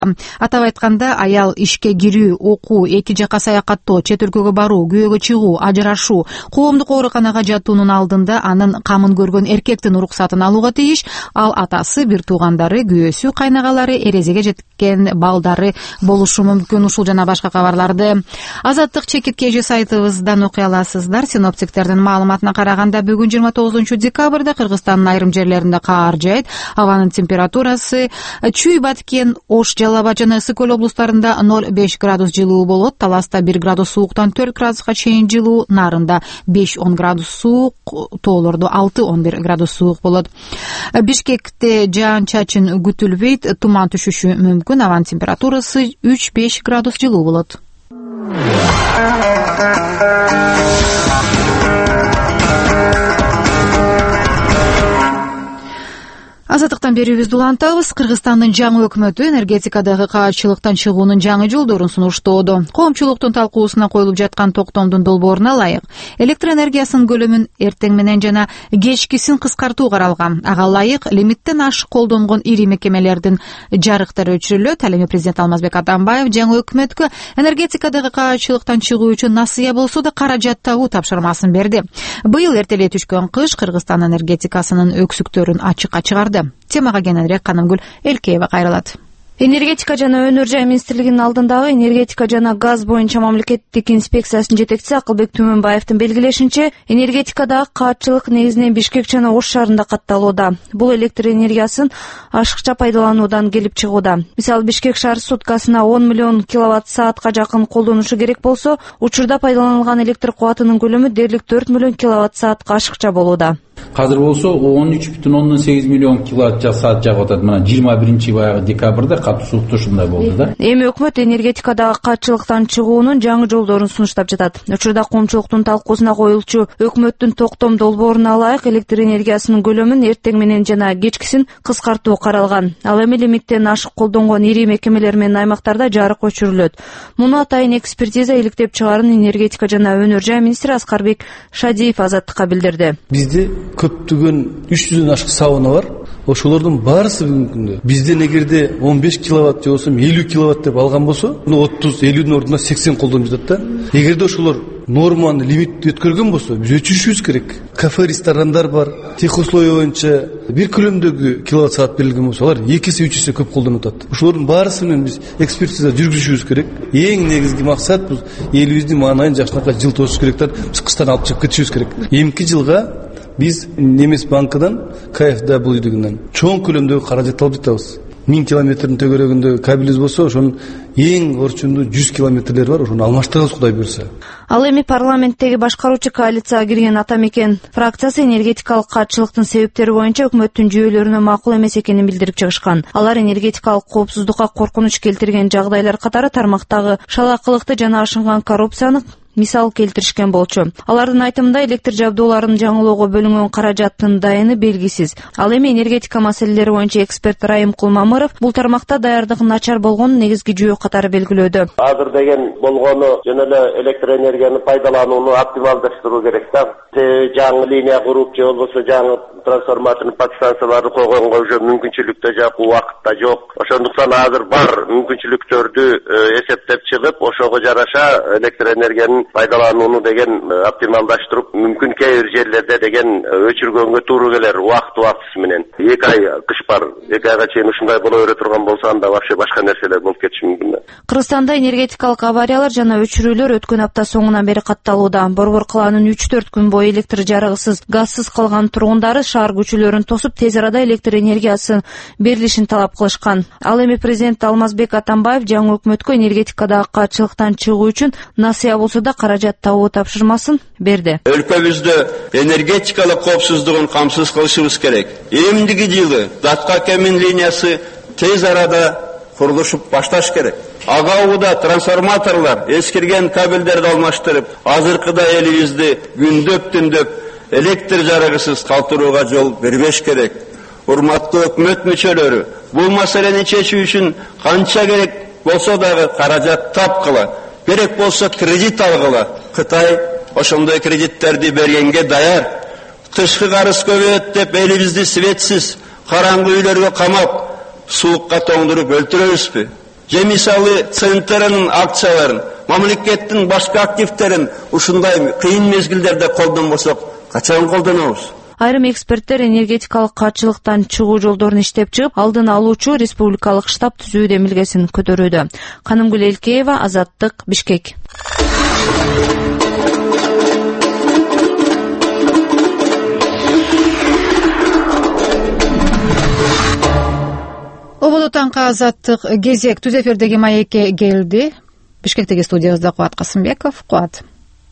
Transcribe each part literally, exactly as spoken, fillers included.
Атап айтканда, аял ишке кирүү, окуу, эки жакка саякаттоо, чет өлкөгө баруу, күйөөгө чыгуу, ажырашуу, коомдук ооруканага жатуунун алдында анын камын көргөн эркектин уруксатын алууга тийиш. Ал атасы, бир туугандары, күйөөсү, кайнагалары, эрезеге жеткен балдары болушу мүмкүн. Ушул жана башка кабарларды Азаттык чекит кежи сайтыбыздан окуй аласыздар. Синоптиктердин маалыматына караганда, бүгүн жыйырма тогузунчу декабрда Кыргызстандын айрым жерлеринде каар жаайт. Абанын температурасы Чүй, Баткен, Ош, Жалал абад жана Ысык Көл облустарында ноль беш градус жылуу болот. Таласта бир градус сууктан төрт градуска чейин жылуу, Нарында беш он градус суук, тоолордо алты он бир градус суук болот. Бишкекте жаан-чачын күтүлбөйт, туман түшүшү мүмкүн. Абанын температурасы үч беш градус жылуу болот. Азаттыктан берүүбүздү улантабыз. Кыргызстандын жаңы өкмөтү энергетикадагы каатчылыктан чыгуунун жаңы жолдорун сунуштоодо. Коомчулуктун талкуусуна коюлуп жаткан токтомдун долбооруна ылайык электр энергиясынын көлөмүн эртең менен жана кечкисин кыскартуу каралган. Ага ылайык лимиттен ашык колдонгон ири мекемелердин жарыктары өчүрүлөт. Ал эми президент Алмазбек Атамбаев жаңы өкмөткө энергетикадагы каатчылыктан чыгуу үчүн насыя болсо да каражат табуу тапшырмасын берди. Быйыл эртелей түшкөн кыш Кыргызстан энергетикасынын өксүктөрүн ачыкка чыгарды. Темага кененирээк Канымгүл Элкеева кайрылат. Энергетика жана өнөр жай министрлигинин алдындагы энергетика жана газ боюнча мамлекеттик инспекциясынын жетекчиси Акылбек Түмөнбаевдин белгилешинче, энергетикадагы каатчылык негизинен Бишкек жана Ош шаарында катталууда. Бул электр энергиясын ашыкча пайдалануудан келип чыгууда. Мисалы, Бишкек шаары суткасына он миллион киловатт саатка жакын колдонушу керек болсо, учурда пайдаланылган электр кубатынын көлөмү дээрлик төрт миллион киловатт саатка ашыкча болууда. Қазір болсо он үч бүтүн ондон сегиз миллион киловатт саат жагып атат. Мына жыйырма биринчи баягы декабрда катуу сууктуу ушундай болду да. Эми өкмөт энергетикадагы каатчылыктан чыгуунун жаңы жолдорун сунуштап жатат. Учурда коомчулуктун талкуусуна коюлчу өкмөттүн токтом долбооруна ылайык электр энергиясынын көлөмүн эртең менен жана кечкисин кыскартуу каралган. Ал эми лимиттен ашык колдонгон ири мекемелер менен аймактарда жарык өчүрүлөт. Муну атайын экспертиза иликтеп чыгарын энергетика жана өнөр жай министри Аскарбек Шадиев Азаттыкка билдирди. Бизде көптөгөн үч жүздөн ашык сауна бар. Ошолордун баарысы бүгүнкү күндө бизден эгерде он беш киловатт же болсо элүү киловатт деп алган болсо, отуз элүүдүн ордуна сексен колдонуп жатат да. Эгерде ошолор норманы лимитти өткөргөн болсо, биз өчүрүшүбүз керек. Кафе, ресторандар бар. Тех условия боюнча бир көлөмдөгү киловатт саат берилген болсо, алар эки эсе үч эсе көп колдонуп атат. Ошолордун баарысы менен биз экспертиза жүргүзүшүбүз керек. Эң негизги максат бул элибиздин маанайын жакшынакай жылтоосуш керек да, кыштан алып чыгып кетишибиз керек. Эмки жылга биз Немес банкынан ка эф дабл ю дегенен чоң көлөмдөгү каражат алып жатабыз. миң километрдин төгөрөгүндө кабелибиз болсо, ошонун эң орчундуу жүз километрлер бар, ошону алмаштырабыз Кудай буйрса. Ал эми парламенттеги башкаруучу коалицияга кирген Ата Мекен фракциясы энергетикалык каатчылыктын себептери боюнча өкмөттүн жүйөлөрүнө макул эмес экенин билдирип чыгышкан. Алар энергетикалык коопсуздукка коркунуч келтирген жагдайлар катары тармактагы шалакылыкты жана ашынган коррупцияны мисал келтиришкен болчу. Алардын айтымында электр жабдууларын жаңылоого бөлүнгөн каражаттын дайыны белгисиз. Ал эми энергетика маселелери боюнча эксперт Райым Кулмамыров бул тармакта даярдыгы начар болгонун негизги жүйө катары белгилөөдө. Азыр деген болгону жана эле электр энергияны пайдаланууну оптималдаштыруу керек да. Жаңы линия куруп же болбосо жаңы трансформаторный подстанцияларды койгонго уже мүмкүнчүлүк да жок, убакыт да жок. Ошондуктан азыр бар мүмкүнчүлүктөрдү эсептеп чыгып, ошого жараша электр энергиянын пайдаланууну деген оптималдаштырып, мүмкүн кээ бир жерлерде деген өчүргөнгө тууру келер убакыт убактысы менен. эки ай кыш бар, эки айга чейин ушундай боло бере турган болсо, анда вообще башка нерселер болуп кетиши мүмкүн. Кыргызстанда энергетикалык авариялар жана өчүрүүлөр өткөн апта соңунан бери катталууда. Борбор калаанын үч төрт күн бою электр жарыгысыз, газсыз калган тургундары шаар көчөлөрүн тосуп, тез арада электр энергиясы берилишин талап кылышкан. Ал эми президент Алмазбек Атамбаев жаңы өкмөткө энергетикадагы каатчылыктан чыгуу үчүн насыя болсо да каражат табуу тапшырмасын берди. Өлкөбүздө энергетикалык коопсуздугун камсыз кылышыбыз керек. Эмдиги жылы Даткакемин линиясы тез арада курулушуп башташ керек. Ага убада трансформаторлор эскирген кабелдерди алмаштырып, азыркыда элибизди күндөп түндөп электр жарыгысыз калтырууга жол бербеш керек. Урматтуу өкмөт мүчөлөрү, бул маселени чечүү үчүн канча керек болсо дагы каражат тапкыла, керек болсо кредит алгыла. Кытай ошондой кредиттерди бергенге даяр. Тышкы карыз көбөйөт деп элибизди светсиз, караңгы үйлөргө камап, суукка тоңдуруп өлтүрөбүзбү? же мисалы центрнын акцияларын, мамлекеттин башка активтерин ушундай кыйын мезгилдерде колдонбосок качан колдонобуз? Айрым эксперттер энергетикалык катчылыктан чыгуу жолдорун иштеп чыгып, алдын алуучу республикалык штаб түзүү демилгесин көтөрүүдө. Канымгүл Элкеева, Азаттык, Бишкек. Ободо таңка Азаттык кезек түз эфирдеги маекке келди. Бишкектеги студиябызда Кубат Касымбеков. Кубат.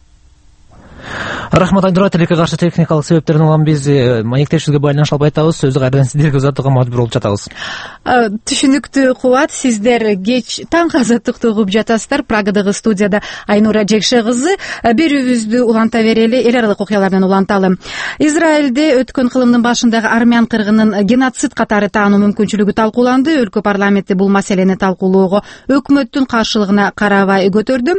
Рахмат, Айдура. Телеке каршы техникалык себептерден улам биз маектешүүгө байланыш албай атабыз. Сөздү кайрадан сиздерге узатууга мажбур болуп жатабыз. Түшүнүктүү, Кубат. Сиздер кеч таңкы Азаттыкты угуп жатасыздар. Прагадагы студияда Айнура Жекше кызы. Берүүбүздү уланта берели, эл аралык окуялардан уланталы. Израилде өткөн кылымдын башындагы армян кыргынын геноцид катары таануу мүмкүнчүлүгү талкууланды. Өлкө парламенти бул маселени талкуулоого өкмөттүн каршылыгына карабай көтөрдү.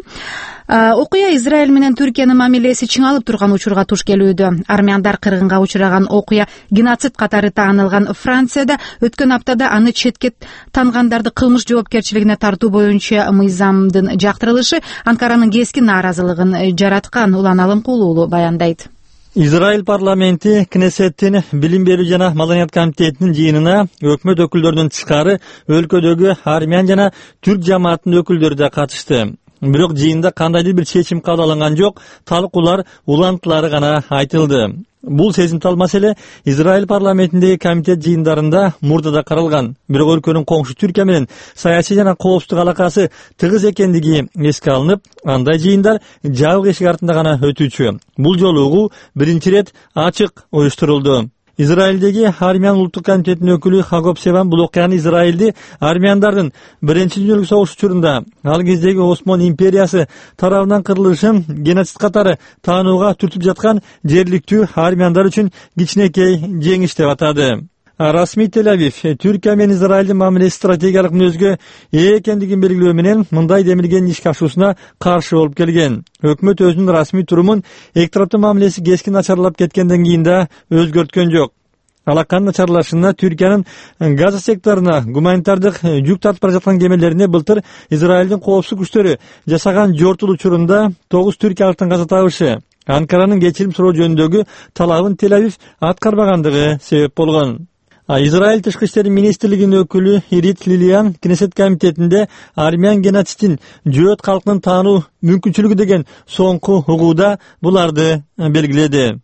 Окуя Израиль менен Түркиянын мамилеси чыңалып турган учурга туш келүүдө. Армяндар кыргынга учураган окуя геноцид катары таанылган Францияда өткөн аптада аны четке тангандарды кылмыш жоопкерчилигине тартуу боюнча мыйзамдын жактырылышы Анкаранын кескен нааразылыгын жараткан. Улан Алымкулуу баяндайт. Израиль парламенти Кнессеттин билим берүү жана маданият комитетинин жыйынына өкмөт өкүлдөрүнүн тышкары өлкөдөгү армян жана түрк жамаатынын өкүлдөрү да катышты. Бирок жыйында кандайдыр бир чечим кабыл алынган жок, талкуулар, улантылары гана айтылды. Бул сезимтал маселе Израиль парламентиндеги комитет жыйындарында мурда да каралган. Бирок өлкөнүн коңшу Түркия менен саясий жана коопсуздук алакасы тыгыз экендиги эске алынып, андай жыйындар жабык эшик артында гана өтүүчү. Бул жолу угуу биринчи ирет ачык уюштурулду. Израилдеги армян улуттук комитетинин өкүлү Хагоп Севан бул окуяны Израилди армяндардын биринчи дүйнөлүк согуш учурунда ал кездеги Осман империясы тарабынан кырылышын геноцид катары таанууга түртүп жаткан жергиликтүү армяндар үчүн кичинекей жеңиш деп атады. Расмий Тель-Авив Түркия менен Израилдин мамилеси стратегиялык мүнөзгө ээ экендигин белгилөө менен мындай демилгенин ишке ашуусуна каршы болуп келген. Өкмөт өзүнүн расмий турумун эки тараптын мамилеси кескин начарлап кеткенден кийин да өзгөрткөн жок. Алаканын начарлашына Түркиянын Газа секторуна гуманитардык жүк тартып бара жаткан кемелерине былтыр Израилдин коопсуздук күчтөрү жасаган жортул учурунда тогуз түркиялыктын каза табышы Анкаранын кечирим суроо жөнүндөгү талабын Тель-Авив аткарбагандыгы себеп болгон. Израиль тышкы иштери министрлигинин өкүлү Ирит Лилиан Кнессет комитетинде армян геноцидин жөөт калкынын таануу мүмкүнчүлүгү деген соңку угууда буларды белгиледи.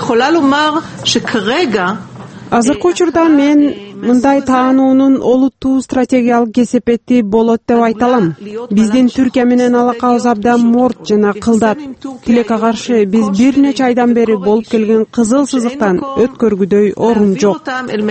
Азыркы учурда мен мындай таануунун олуттуу стратегиялык кесепети болот деп айта алам. Биздин Түркия менен алакабыз абдан морт жана кылдат. Тилекке каршы биз бир нече айдан бери болуп келген кызыл сызыктан өткөргүдөй орун жок.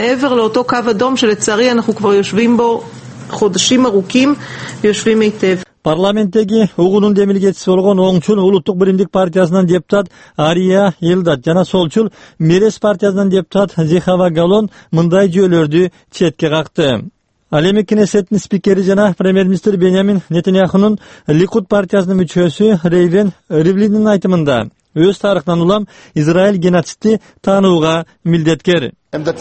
Парламенттеги угунун демилгечиси болгон оңчул улуттук биримдик партиясынан депутат Ария Елдат жана солчул Мерес партиясынан депутат Зехава Галон мындай жүйөлөрдү четке какты. Ал эми Кнессеттин спикери жана премьер-министр Беньямин Нетаньяхунун Ликуд партиясынын мүчөсү Рейвен Ривлиндин айтымында өз тарыхынан улам Израиль геноцидти таанууга милдеткер.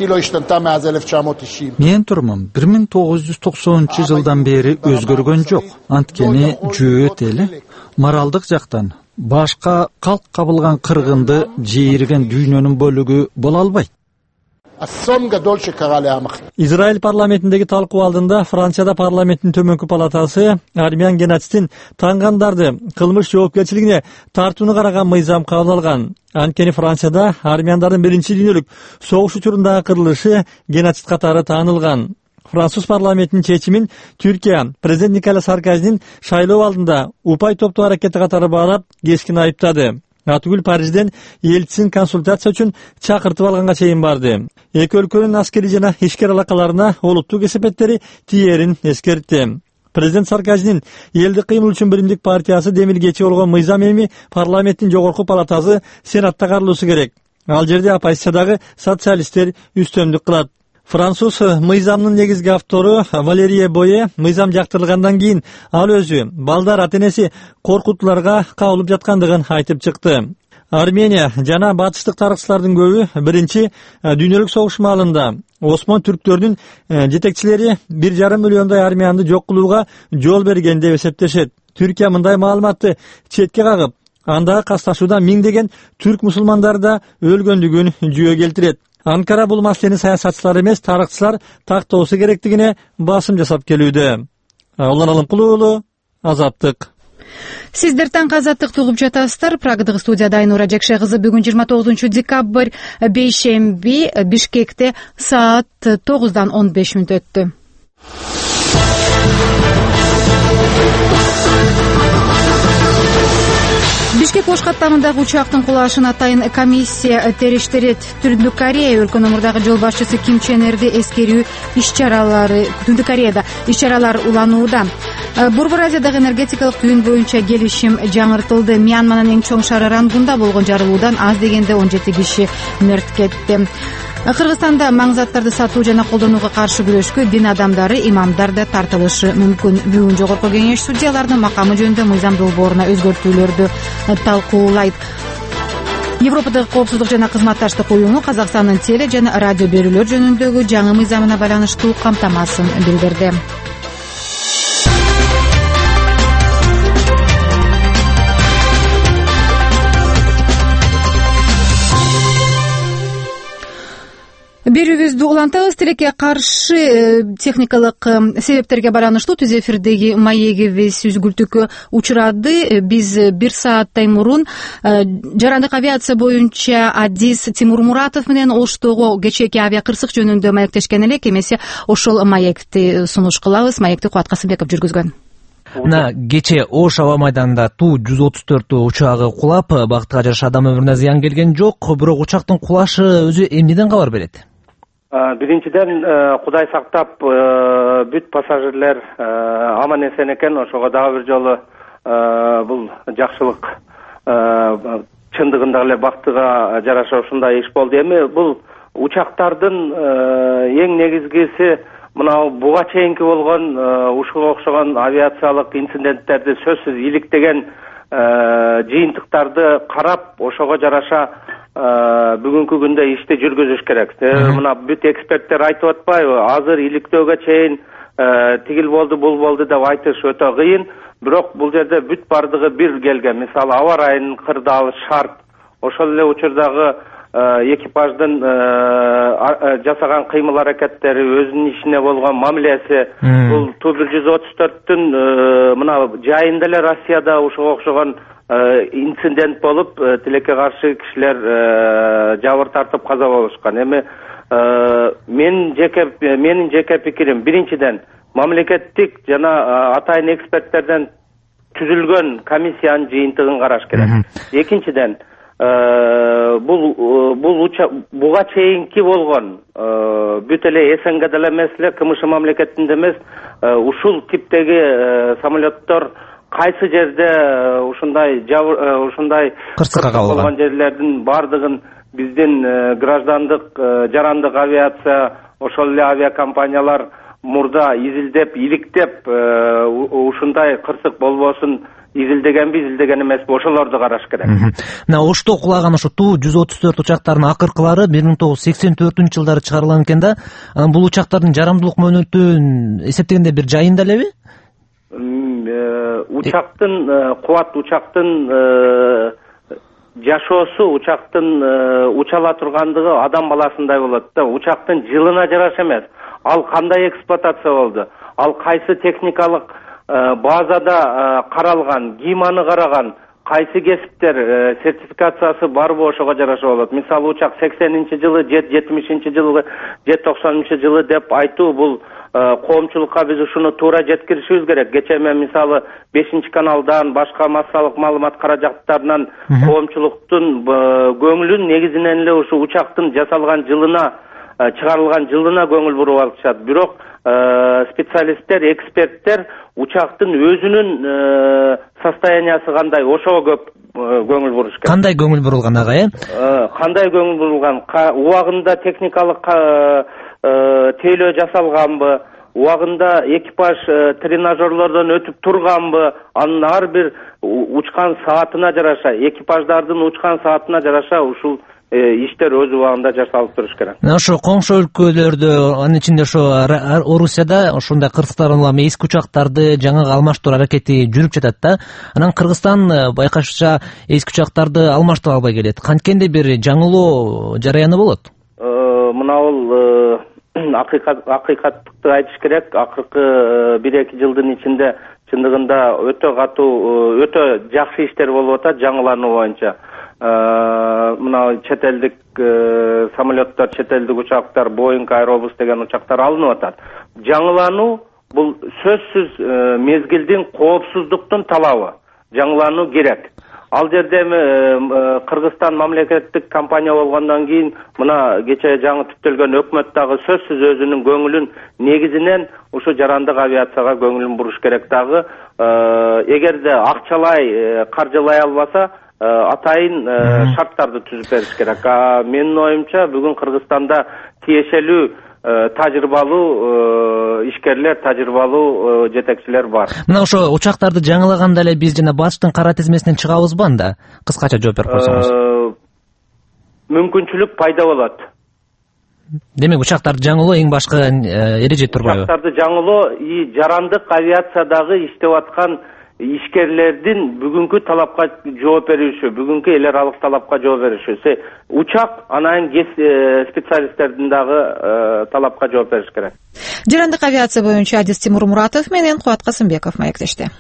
Менин турумум бир миң тогуз жүз токсонунчу жылдан бери өзгөргөн жок. Анткени жөөт эли моралдык жактан башка калк кабылган кыргынды жийирген дүйнөнүн бөлүгү боло албайт. Израиль парламентиндеги талкуу алдында Францияда парламенттин төмөнкү палатасы армян геноцидин тангандарды кылмыш жоопкерчилигине тартууну караган мыйзам кабыл алган. Анткени Францияда армяндардын биринчи дүйнөлүк согуш учурундагы кырылышы геноцид катары таанылган. Француз парламентинин чечимин Түркия президент Николя Саркозинин шайлоо алдында упай топтоо аракети катары баалап кескин айыптады. Атүгүл Парижден элчисин консультация үчүн чакыртып алганга чейин барды. Эки өлкөнүн аскери жана ишкер алакаларына олуттуу кесепеттери тиерин эскертти. Президент Саркозинин элдик кыймыл үчүн биримдик партиясы демилгечи болгон мыйзам эми парламенттин жогорку палатасы Сенатта каралуусу керек. Ал жерде оппозициядагы социалисттер үстөмдүк кылат. Француз мыйзамдын негизги автору Валерия Бое мыйзам жактырылгандан кийин ал өзү балдар ата-энеси коркутууларга кабылып жаткандыгын айтып чыкты. Армения жана батыштык тарыхчылардын көбү биринчи дүйнөлүк согуш маалында Осман түрктөрдүн жетекчилери бир жарым миллиондай армиянды жок кылууга жол берген деп эсептешет. Түркия мындай маалыматты четке кагып, андагы касташууда миңдеген түрк мусулмандары да өлгөндүгүн жүйө келтирет. Анкара бул маселени саясатчылар эмес, тарыхчылар тактоосу керектигине басым жасап келүүдө. Улан Алымкулуу уулу, Азаттык. Сиздер таң азаттык тугуп жатасыздар. Прагадагы студияда Айнура Жекше кызы. Бүгүн жыйырма тогузунчу декабрь, бейшемби, Бишкекте саат тогуздан он беш мүнөт өттү. Бишкек ош каттамындагы учактын кулашын атайын комиссия териштирет. Түндүк Корея өлкөнүн мурдагы жол башчысы Ким Чен Ирди эскерүү иш-чаралары Түндүк Кореяда иш-чаралар уланууда. Борбор Азиядагы энергетикалык түйүн боюнча келишим жаңыртылды. Мьянманын эң чоң шаары Рангунда болгон жарылуудан аз дегенде он жети киши мерт кетти. Кыргызстанда маң заттарды сатуу жана колдонууга каршы күрөшкө дин адамдары, имамдар да тартылышы мүмкүн. Бүгүн жогорку кеңеш судьялардын макамы жөнүндө мыйзам долбооруна өзгөртүүлөрдү талкуулайт. Европадагы коопсуздук жана кызматташтык уюму Казакстандын теле жана радио берүүлөр жөнүндөгү жаңы мыйзамына байланыштуу камтамасын билдирди. Берүүбүздү улантабыз. Тилекке каршы техникалык себептерге байланыштуу түз эфирдеги маегибиз үзгүлтүккө учурады. Биз бир сааттай мурун жарандык авиация боюнча адис Тимур Муратов менен Оштогу кечээки авиа кырсык жөнүндө маектешкен элек. Эмесе ошол маекти сунуш кылабыз. Маекти Кубат Касымбеков жүргүзгөн. Мына кечээ Ош аба майданында Ту жүз отуз төрт учагы кулап, бактыга жараша адам өмүрүнө зыян келген жок. Бирок учактын кулашы өзү эмнеден кабар берет? Биринчиден, Кудай сактап, бүт пассажирлер аман эсен экен. Ошого дагы бир жолу бул жакшылык чындыгында эле бактыга жараша ушундай иш болду. Эми бул учактардын эң негизгиси мына буга чейинки болгон ушуга окшогон авиациялык инциденттерди сөзсүз иликтеген жыйынтыктарды карап, ошого жараша бүгүнкү күндө ишти жүргүзүш керек. Мына бүт эксперттер айтып атпайбы? Азыр иликтөөгө чейин тигил болду, бул болду деп айтыш өтө кыйын. Бирок бул жерде бүт бардыгы бир келген. Мисалы, аба ырайын кырдаалы шарт. Ошол эле учурдагы экипаждын жасаган кыймыл аракеттери, өзүнүн ишине болгон мамилеси, бул Ту бир жүз отуз төрттүн мына жайында эле Россияда ушуга окшогон инцидент болуп, тилекке каршы кишилер жабыр тартып каза болушкан. Эми мен жеке менин жеке пикирим, биринчиден мамлекеттик жана атайын эксперттерден түзүлгөн комиссиянын жыйынтыгын караш керек. Экинчиден, бул бул буга чейинки болгон бүт эле СНГда эле эмес эле, КМШ мамлекетинде эмес, ушул типтеги самолеттор кайсы жерде ушундай ушундай кырсыкка кабылган жерлердин бардыгын биздин граждандык жарандык авиация, ошол эле авиакомпаниялар мурда изилдеп, иликтеп, ушундай кырсык болбосун изилдегенби, изилдеген эмеспи, ошолорду караш керек. Мына Ошто кулаган ошо Ту жүз отуз төрт учактардын акыркылары бир миң тогуз жүз сексен төртүнчү жылдары чыгарылган экен да. Бул учактардын жарамдуулук мөөнөтүн эсептегенде бир жайында элеби? Учактын кубат, учактын жашоосу, учактын учала тургандыгы адам баласындай болот да. Учактын жылына жараша эмес. Ал кандай эксплуатация болду? Ал кайсы техникалык базада каралган, ким аны караган, кайсы кесиптер сертификациясы барбы, ошого жараша болот. Мисалы, учак сексенинчи жылы, жетимишинчи жылы, токсонунчу жылы деп айтуу, бул коомчулукка биз ушуну туура жеткиришибиз керек. Кечээ мен мисалы бешинчи каналдан, башка массалык маалымат каражаттарынан коомчулуктун көңүлүн негизинен эле ушу учактын жасалган жылына, чыгарылган жылына көңүл буруп алышат. Бирок специалисттер, эксперттер учактын өзүнүн состояниясы кандай, ошого көп көңүл буруш керек. Кандай көңүл бурулган ага, э? Кандай көңүл бурулган? Убагында техникалык тейлөө жасалганбы? Убагында экипаж тренажерлордон өтүп турганбы? Анын ар бир учкан саатына жараша, экипаждардын учкан саатына жараша ушул иштер өз убагында жасалып туруш керек. Мына ошо коңшу өлкөлөрдө, анын ичинде ошо Орусияда ошондой Кыргызстан улам эски учактарды жаңы алмаштыруу аракети жүрүп жатат да. Анан Кыргызстан байкашча эски учактарды алмаштыра албай келет. Канткенде бир жаңылоо жараяны болот. Мына бул акыйкаттыкты айтыш керек. Акыркы бир эки жылдын ичинде чындыгында өтө катуу, өтө жакшы иштер болуп атат жаңылануу боюнча. Мына чет элдик самолеттор, чет элдик учактар, Boeing, Airbus деген учактар алынып атат. Жаңылануу бул сөзсүз мезгилдин коопсуздуктун талабы. Жаңылануу керек. Ал жерде Кыргызстан мамлекеттик компания болгондон кийин мына кече жаңы түптөлгөн өкмөт дагы сөзсүз өзүнүн көңүлүн негизинен ушу жарандык авиацияга көңүлүн буруш керек дагы. Эгерде акчалай, каржылай албаса, атайын шарттарды түзүп бериш керек. Менин оюмча бүгүн Кыргызстанда тиешелүү тажрыйбалуу ишкерлер, тажрыйбалуу жетекчилер бар. Мына ошо учактарды жаңылаганда эле биз жана батыштын кара тизмесинен чыгабызбы анда? Кыскача жооп берип койсоңуз. Мүмкүнчүлүк пайда болот. Демек учактарды жаңылоо эң башкы эреже турбайбы? Учактарды жаңылоо жарандык авиациядагы иштеп аткан ишкерлердин бүгүнкү талапка жооп бериши, бүгүнкү эл аралык талапка жооп бериши. Учак анан специалисттердин дагы талапка жооп бериш керек. Жарандык авиация боюнча адис Тимур Муратов менен Кубат Касымбеков маектешти.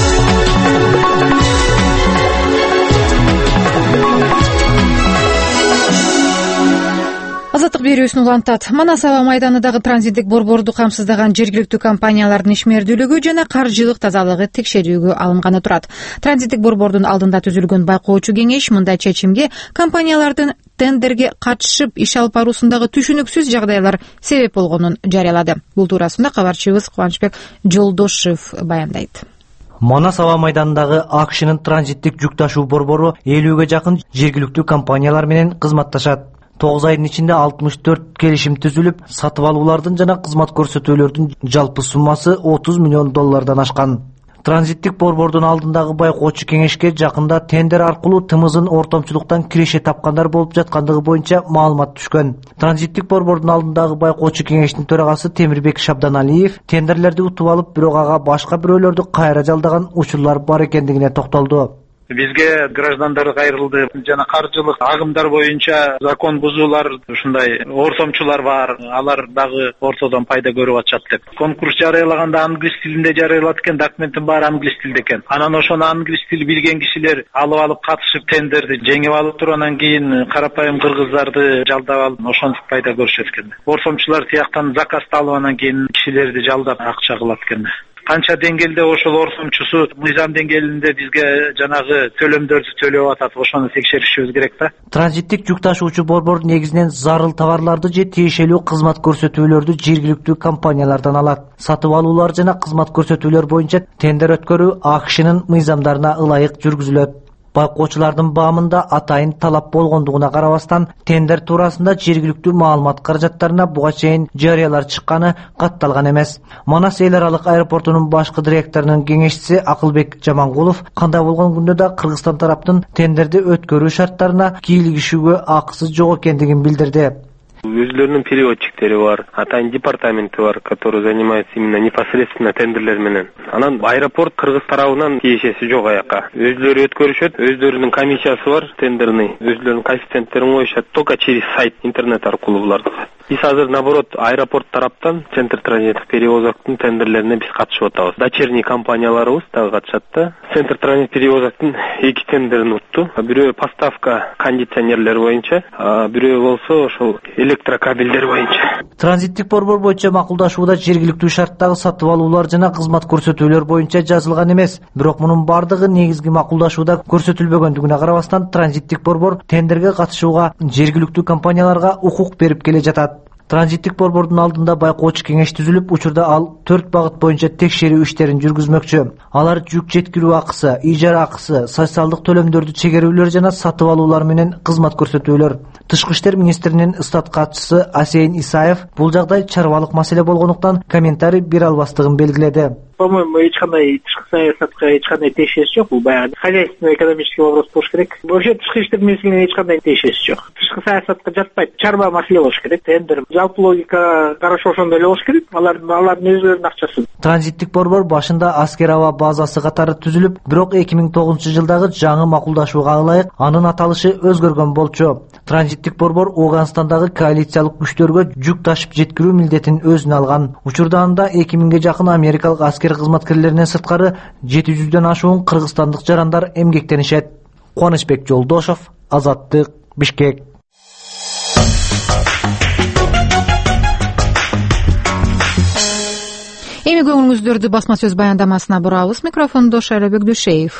Азаттык берүүсүн улантат. Манас аба майданындагы транзиттик борборду камсыздаган жергиликтүү компаниялардын ишмердүүлүгү жана каржылык тазалыгы текшерүүгө алынганы турат. Транзиттик борбордун алдында түзүлгөн байкоочу кеңеш мындай чечимге компаниялардын тендерге катышып иш алып баруусундагы түшүнүксүз жагдайлар себеп болгонун жарыялады. Бул туурасында кабарчыбыз Кубанычбек Жолдошев баяндайт. Манас аба майданындагы АКШнын транзиттик жүк ташуу борбору элүүгө жакын жергиликтүү компаниялар менен кызматташат. тогуз айдын ичинде алтымыш төрт келишим түзүлүп, сатып алуулардын жана кызмат көрсөтүүлөрдүн жалпы суммасы отуз миллион доллардан ашкан. Транзиттик борбордун алдындагы байкоочу кеңешке жакында тендер аркылуу тымызын ортомчулуктан киреше тапкандар болуп жаткандыгы боюнча маалымат түшкөн. Транзиттик борбордун алдындагы байкоочу кеңештин төрагасы Темирбек Шабданалиев тендерлерди утуп алып, бирок ага башка бирөөлөрдү кайра жалдаган учурлар бар экендигине токтолду. Бизге граждандар кайрылды жана каржылык агымдар боюнча закон бузуулар, ушундай ортомчулар бар, алар дагы ортодон пайда көрүп атышат деп. Конкурс жарыялаганда англис тилинде жарыялат экен, документтин баары англис тилде экен. Анан ошону англис тил билген кишилер алып алып катышып тендерди жеңип алып туруп, анан кийин карапайым кыргыздарды жалдап алып, ошентип пайда көрүшөт экен. Ортомчулар тияктан заказды алып, анан кийин кишилерди жалдап акча кылат экен. Канча деңгээлде ошол ортомчусу мыйзам деңгээлинде бизге жанагы төлөмдөрдү төлөп атат, ошону текшеришибиз керек да. Транзиттик жүк ташуучу борбор негизинен зарыл товарларды же тиешелүү кызмат көрсөтүүлөрдү жергиликтүү компаниялардан алат. Сатып алуулар жана кызмат көрсөтүүлөр боюнча тендер өткөрүү АКШнын мыйзамдарына ылайык жүргүзүлөт. Байкоочулардын баамында атайын талап болгондугуна карабастан, тендер туурасында жергиликтүү маалымат каражаттарына буга чейин жарыялар чыкканы катталган эмес. Манас эл аралык аэропортунун башкы директорунун кеңешчиси Акылбек Жамангулов кандай болгон күндө да Кыргызстан тараптын тендерди өткөрүү шарттарына кийлигишүүгө акысы жок экендигин билдирди. Өзлөрүнүн переводчиктери бар, атайын департаменти бар, который занимается именно непосредственно тендерлер менен. Анан аэропорт Кыргыз тарабынан тиешеси жок аяка. Өзлөрү өткөрүшөт, өзлөрүнүн комиссиясы бар, тендерный, өзлөрүнүн коэффициенттерин коюшат, только через сайт, интернет аркылуу буларды. Биз азыр наоборот аэропорт тараптан Центр транзиттик перевозоктун тендерлерине биз катышып атабыз. Дочерний компанияларыбыз дагы катышат да. Центр транзиттик перевозоктун эки тендерин утту. Бирөө поставка кондиционерлер боюнча, а бирөө болсо ошол электрокабелдер боюнча. Транзиттик борбор боюнча макулдашууда жергиликтүү шарттагы сатып алуулар жана кызмат көрсөтүүлөр боюнча жазылган эмес. Бирок мунун бардыгы негизги макулдашууда көрсөтүлбөгөндүгүнө карабастан, транзиттик борбор тендерге катышууга жергиликтүү компанияларга укук берип келе жатат. Транзиттик борбордун алдында байкоочу кеңеш түзүлүп, учурда ал төрт багыт боюнча текшерүү иштерин жүргүзмөкчү. Алар жүк жеткирүү акысы, ижара акысы, социалдык төлөмдөрдү чегерүүлөр жана сатып алуулар менен кызмат көрсөтүүлөр. Тышкы иштер министринин ыстат катчысы Асейин Исаев бул жагдай чарбалык маселе болгондуктан комментарий бере албастыгын белгиледи. по-моему, эч кандай тышкы саясатка эч кандай тиешеси жок. Бул баягы хозяйственно-экономический вопрос болуш керек. Вообще тышкы иштер менен эч кандай тиешеси жок. Тышкы саясатка жатпайт. Чарба маселе болуш керек. Тендер, жалпы логика карашы ошондой эле болуш керек. Алар алардын өзүлөрүнүн акчасы. Транзиттик борбор башында аскер аба базасы катары түзүлүп, бирок эки миң тогузунчу жылдагы жаңы макулдашууга ылайык анын аталышы өзгөргөн болчу. Транзиттик борбор Ооганстандагы коалициялык күчтөргө жүк ташып жеткирүү милдетин өзүнө алган. Учурда эки миңге жакын америкалык аскер кызматкерлеринен сырткары жети жүздөн ашуун кыргызстандык жарандар эмгектенишет. Кубанычбек Жолдошов, Азаттык, Бишкек. Эми көңүлүңүздөрдү басма сөз баяндамасына бурабыз. Микрофондо Шайра Бекдүшеев.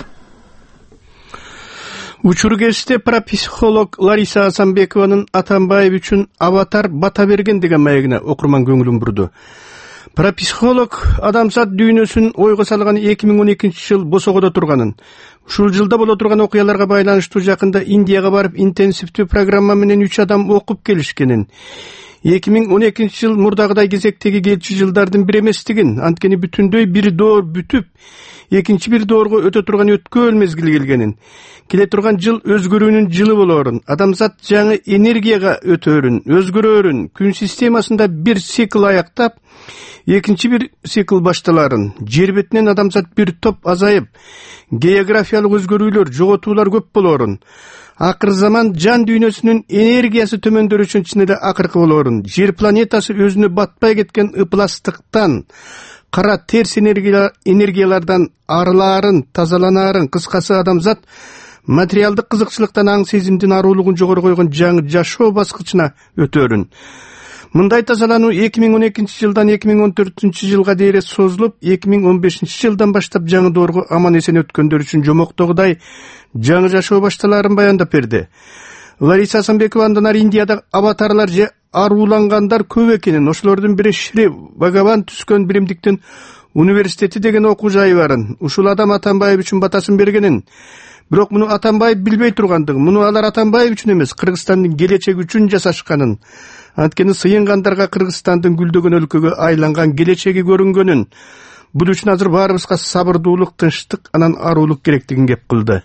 Учур кезинде парапсихолог Лариса Асанбекованын Атамбаев үчүн аватар бата берген деген маегине окурман көңүлүн бурду. Парапсихолог адамзат дүйнөсүн ойго салган эки миң он экинчи жыл босогодо турганын, ушул жылда боло турган окуяларга байланыштуу жакында Индияга барып интенсивдүү программа менен үч адам окуп келишкенин, эки миң он экинчи жыл мурдагыдай кезектеги келчү жылдардын бир эместигин, анткени бүтүндөй бир доор бүтүп, экинчи бир доорго өтө турган өткөөл мезгил келгенин, келе турган жыл өзгөрүүнүн жылы болоорун, адамзат жаңы энергияга өтөөрүн, өзгөрөөрүн, күн системасында бир цикл аяктап, экинчи бир цикл башталарын, жер бетинен адамзат бир топ азайып, географиялык өзгөрүүлөр, жоготуулар көп болоорун, акыр заман жан дүйнөсүнүн энергиясы төмөндөрүшүн чын эле акыркы болоорун, жер планетасы өзүнө батпай кеткен ыпластыктан, кара терс энергиялардан арылаарын, тазаланаарын, кыскасы адамзат материалдык кызыкчылыктан аң сезимдин аруулугун жогору койгон жаңы жашоо баскычына өтөөрүн. Мындай тазалануу эки миң он экинчи жылдан эки миң он төртүнчү жылга дейре созулуп, эки миң он бешинчи жылдан баштап жаңы доорго аман эсен өткөндөр үчүн жомоктогудай жаңы жашоо башталаарын баяндап берди. Лариса Асанбековандан ары Индияда аватарлар же аруулангандар көп экенин, ошолордун бири Шри Бхагаван түзгөн биримдиктин университети деген окуу жайы барын, ушул адам Атамбаев үчүн батасын бергенин, бирок муну Атамбаев билбей тургандыгын, муну алар Атамбаев үчүн эмес, Кыргызстандын келечеги үчүн жасашканын, анткени сыйынгандарга Кыргызстандын гүлдөгөн өлкөгө айланган келечеги көрүнгөнүн, бул үчүн азыр баарыбызга сабырдуулук, тынчтык, анан аруулук керектигин кеп кылды.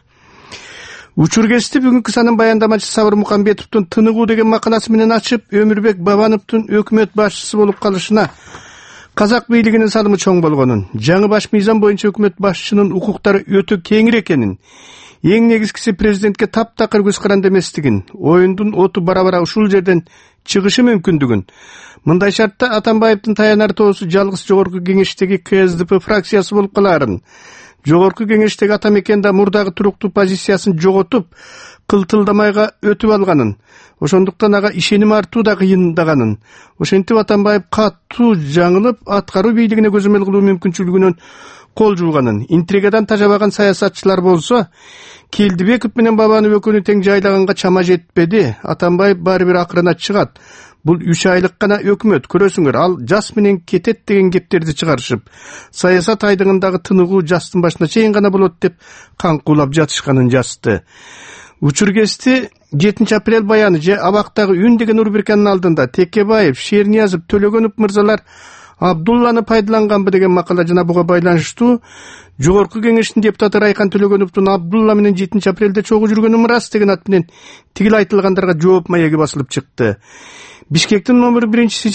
Учур кезди бүгүнкү санын баяндамачы Сабыр Мукамбетовдун Тыныгуу деген макаласы менен ачып, Өмүрбек Бабановдун өкмөт башчысы болуп калышына казак бийлигинин салымы чоң болгонун, жаңы баш мыйзам боюнча өкмөт башчынын укуктары өтө кеңир экенин, эң негизгиси президентке таптакыр көз каранды эместигин, оюндун оту бара-бара ушул жерден чыгышы мүмкүндүгүн. Мындай шартта Атамбаевдин таянар тоосу жалгыз жогорку кеңештеги К С Д П фракциясы болуп калаарын, жогорку кеңештеги атамекен да мурдагы туруктуу позициясын жоготуп, кылтылдамайга өтүп алганын, ошондуктан ага ишеним артуу да кыйындаганын, ошентип Атамбаев катуу жаңылып, аткаруу бийлигине көзөмөл кылуу мүмкүнчүлүгүнөн кол жууганын, интригадан тажабаган саясатчылар болсо, Келдибеков менен Бабанов экөөнү тең жайлаганга чама жетпеди. Атамбаев баары бир акырына чыгат. Бул үч айлык гана өкмөт, көрөсүңөр, ал жас менен кетет деген кептерди чыгарышып, саясат айдыгындагы тыныгуу жастын башына чейин гана болот деп каңкуулап жатышканын жазды. Учур кезди жетинчи апрель баяны же Абактагы үн деген рубриканын алдында Текебаев, Шерниязов, Төлөгөнов мырзалар Абдулланы пайдаланганбы деген макала жана буга байланыштуу жогорку кеңештин депутаты Райкан Төлөгөновдун Абдулла менен жетинчи апрелде чогуу жүргөнү рас деген ат менен тигил айтылгандарга жооп маеги басылып чыкты. Бишкектин номер биринчи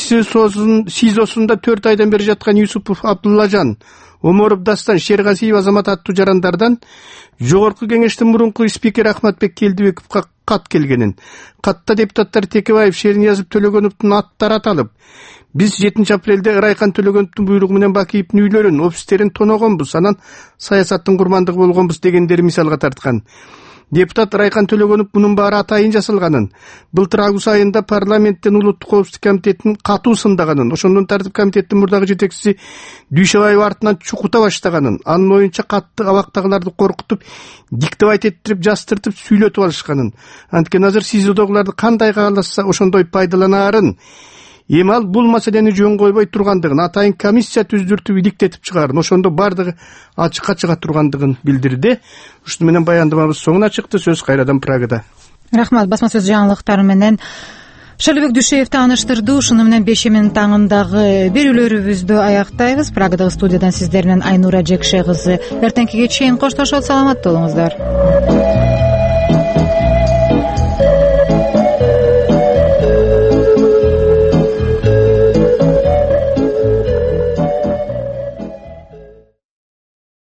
СИЗОсунда төрт айдан бери жаткан Юсупов Абдуллажан, Оморов Дастан, Шергазиев Азамат аттуу жарандардан жогорку кеңештин мурунку спикери Ахматбек Келдибековго кат келгенин, катта депутаттар Текебаев, Шерниязов, Төлөгөновдун аттары аталып, биз жетинчи апрелде Райкан Төлөгөновдун буйругу менен Бакиевдин үйлөрүн, офистерин тоногонбуз, анан саясаттын курмандыгы болгонбуз дегендери мисалга тарткан. Депутат Райкан Төлөгөнов мунун баары атайын жасалганын, былтыр август айында парламенттен улуттук коопсуздук комитетин катуу сындаганын, ошондон тартип комитеттин мурдагы жетекчиси Дүйшөбаев артынан чукута баштаганын, анын оюнча катты абактагыларды коркутуп, диктовать эттирип, жастыртып, сүйлөтүп алышканын, анткени азыр СИЗОдогуларды кандай кааласа ошондой пайдаланаарын, эми ал бул маселени жөн койбой тургандыгын, атайын комиссия түздүртүп иликтетип чыгаарын, ошондо бардыгы ачыкка чыга тургандыгын билдирди. Ушуну менен баяндамабыз соңуна чыкты. Сөз кайрадан Прагада. Рахмат. Басма сөз жаңылыктары менен Шалибек Дүйшеев тааныштырды. Ушуну менен бешимин таңындагы берүүлөрүбүздү аяктайбыз. Прагадагы студиядан сиздер менен Айнура Жекше кызы. Эртеңкиге чейин коштошот. Саламатта болуңуздар.